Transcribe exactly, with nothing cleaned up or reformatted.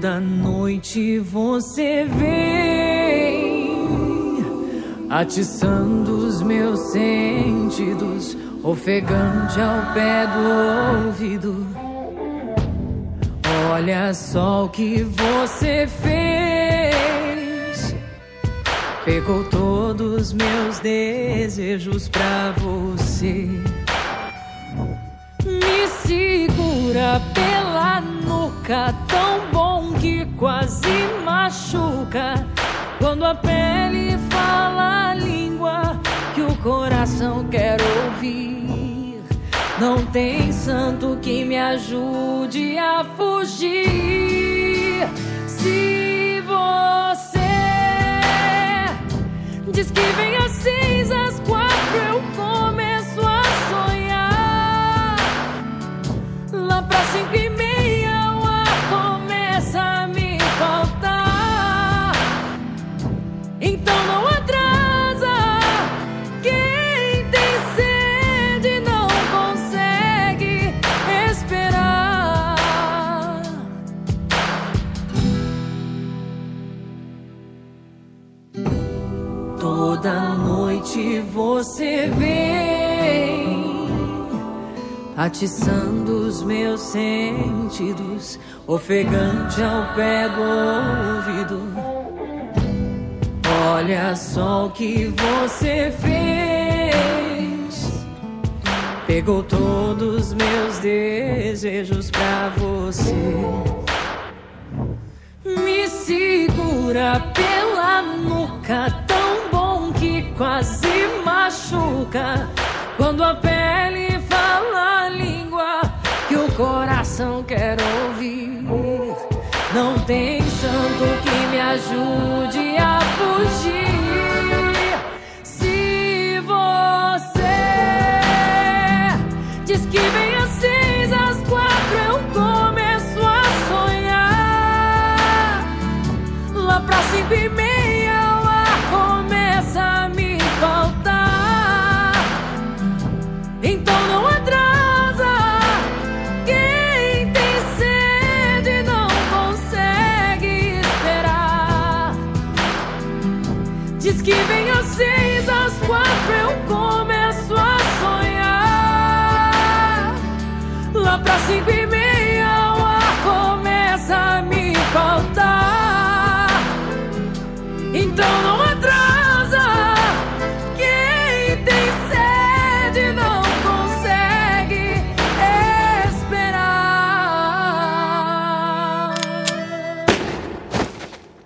Toda noite você vem atiçando os meus sentidos, ofegante ao pé do ouvido. Olha só o que você fez. Pegou todos os meus desejos pra você. Me segura pela nuca, tão bom que quase machuca. Quando a pele fala a língua que o coração quer ouvir. Não tem santo que me ajude a fugir. Se você diz que vem às seis, às quatro eu começo a sonhar. Lá pra cinco e meia o ar começa a me faltar. Então não atrasa, quem tem sede não consegue esperar. Toda noite você vem atiçando os meus sentidos, ofegante ao pé do ouvido. Olha só o que você fez. Pegou todos os meus desejos pra você. Me segura pela nuca, tão bom que quase machuca. Quando a pele fala a língua que o coração quer ouvir. Não tem santo que me ajude a fugir. Se você diz que vem às seis, às quatro eu começo a sonhar. Lá pra cinco e meia o ar começa a me faltar. Então não atrasa, quem tem sede não consegue esperar. Diz que vem às seis, às quatro eu começo a sonhar. Lá pra cinco e meia